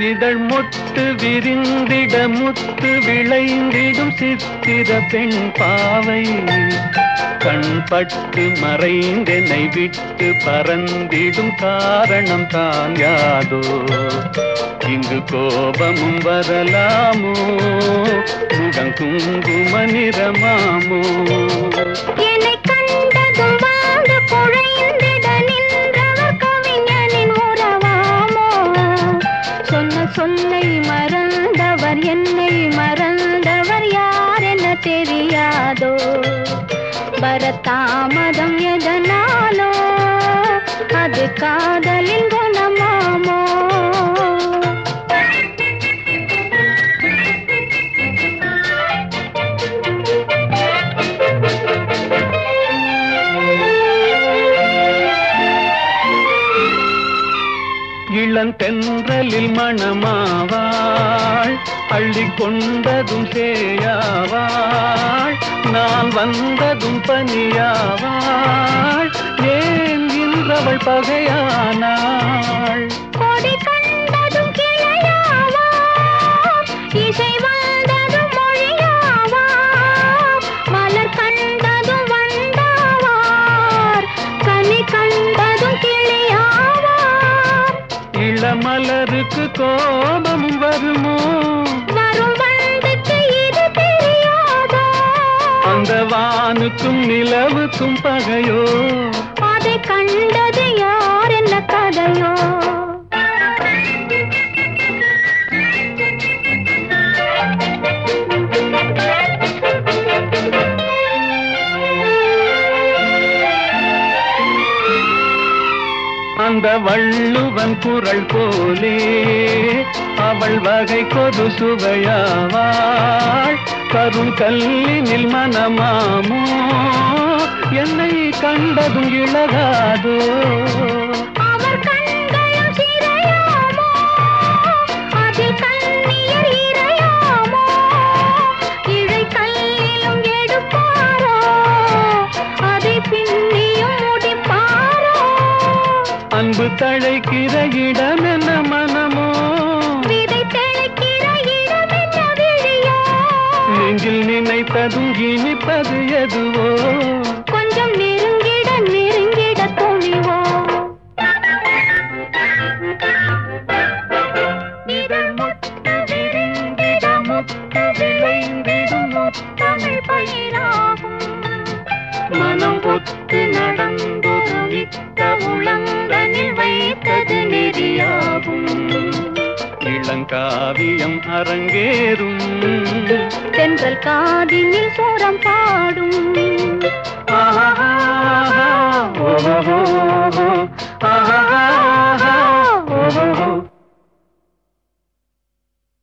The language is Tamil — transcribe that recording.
இதழ் மொட்டு விரிந்திட முத்து விளைந்திடும் சித்திர பெண் பாவை கண்பட்டு மறைந்தெனை விட்டு பறந்திடும் காரணம் தான் யாதோ இங்கு கோபமும் வரலாமோ முகம் குங்கும நிறமாமோ என்னை கண்டதும் வாழ்ந்து குழைந்திட நின்றவர் கவிஞனின் உறவாமோ சொன்ன சொல்லை மறந்தவர் என்னை மறந்தவர் யார் என தெரியாதோ வரத்தாமதம் எதனாலோ அது காதலின் குணமாமோ இளந்தென்றலில் மணமாவாள் அள்ளி கொண்டதும் சேயாவாள் நான் வந்ததும் பனியாவாள் ஏன் இன்றவள் பகையானாள் கொடி கண்டதும் கிளையாவாள் இசை வந்ததும் மொழியாவாள் மலர் கண்டதும் வண்டாவார் கனி கண்டதும் கிளியாவார் இளமலருக்கு கோபம் வருமோ வரும் வண்டுக்கு இது தெரியாதோ அந்த வானுக்கும் நிலவுக்கும் பகையோ அதை கண்டது யார் என்ன கதையோ அந்த வள்ளுவன் குரல் போலே அவள் வகை கொடு சுவையாவாள் கரும் கல்லினில் மனமாமோ என்னை கண்டதும் இழகாதோ அவர் கண்களும் சிறையாமோ அதில் கண்ணியர் இறையாமோ இழை கல்லிலும் எடுப்பாரோ அதை பின்னியும் முடிப்பாரோ அன்பு தழைக்கிற இடம் என்ன மனமோ விதை தெளிக்கிற இடம் என்ன விழியோ நெஞ்சில் நினைத்ததும் இனிப்பது எதுவோ கொஞ்சம் நெருங்கிட நெருங்கிட துணிவோ இதழ் முட்டு விரிந்திட முத்து விளைந்திடும் முத்தமிழ் பயிராகும் மனம் ஒத்து நடந்தொரு வித்த உளங்கனில் வைத்தது நெறியாகும் இளங்காவியம் அரங்கேறும் தென்றல் காதினில் சோரம் பாடும்